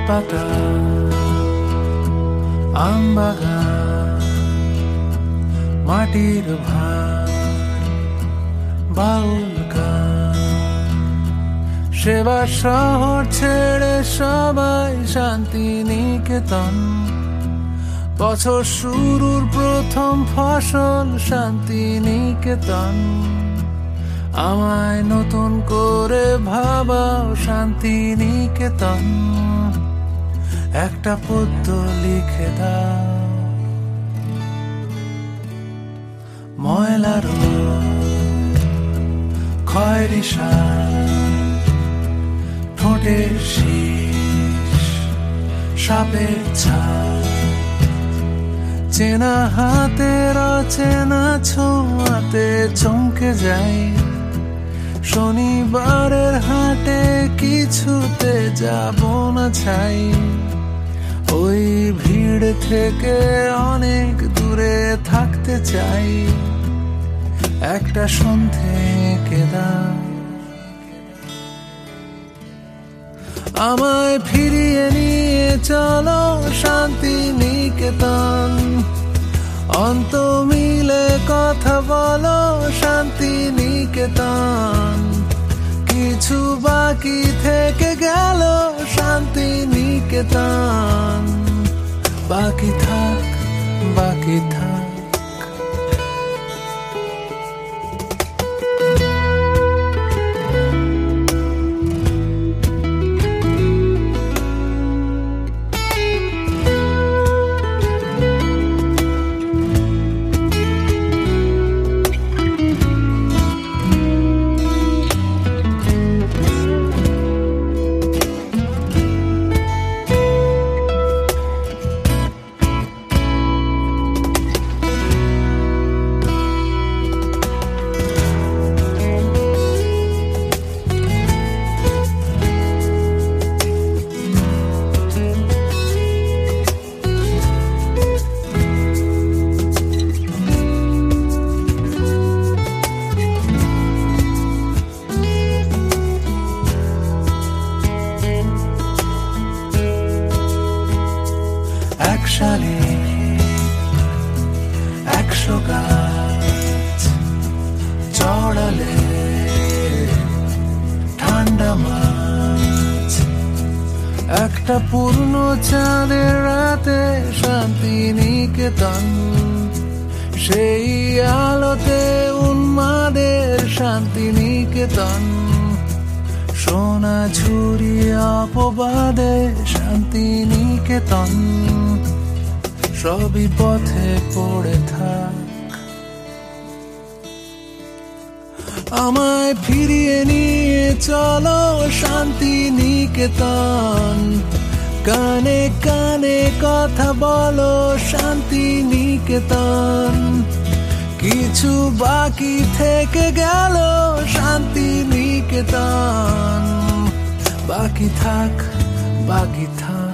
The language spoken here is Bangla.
পাতা আমবাগান মাটির ভার বাউল গান সেবা শহর ছেড়ে সবাই শান্তিনিকেতন বছর শুরুর প্রথম ফসল শান্তিনিকেতন আমায় নতুন করে ভাবাও শান্তিনিকেতন একটা পদ্য লিখে দাও ময়লা রোদ খয়েরি সাজ ঠোঁটের শীষ সাপের ছাপ চেনা হাতের অচেনা ছোঁয়াতে চমকে যাই শনিবারের হাটে কিছুতে যাব না চাই ওই ভিড় থেকে অনেক দূরে থাকতে চাই একটা সন্ধে কেদা আমায় ফিরিয়ে নিয়ে চলো শান্তিনিকেতন অন্ত মিলে কথা বলো শান্তিনিকেতন কিছু বাকি থেকে গেল শান্তিনিকেতন বাকি থাক বাকি থাক একসালে 100 গাছ চড়ালে ঠান্ডা মাছ একটা পূর্ণ চাঁদের রাতে শান্তিনিকেতন সেই আলোতে উন্মাদের শান্তিনিকেতন সোনা ঝুরি অপবাদে শান্তিনিকেতন সবই পথে পড়ে থাক আমায় ফিরিয়ে নিয়ে চলো শান্তিনিকেতন কানে কানে কথা বলো শান্তিনিকেতন কিছু বাকি থেকে গেল শান্তিনিকেতন বাকি থাক বাকি থাক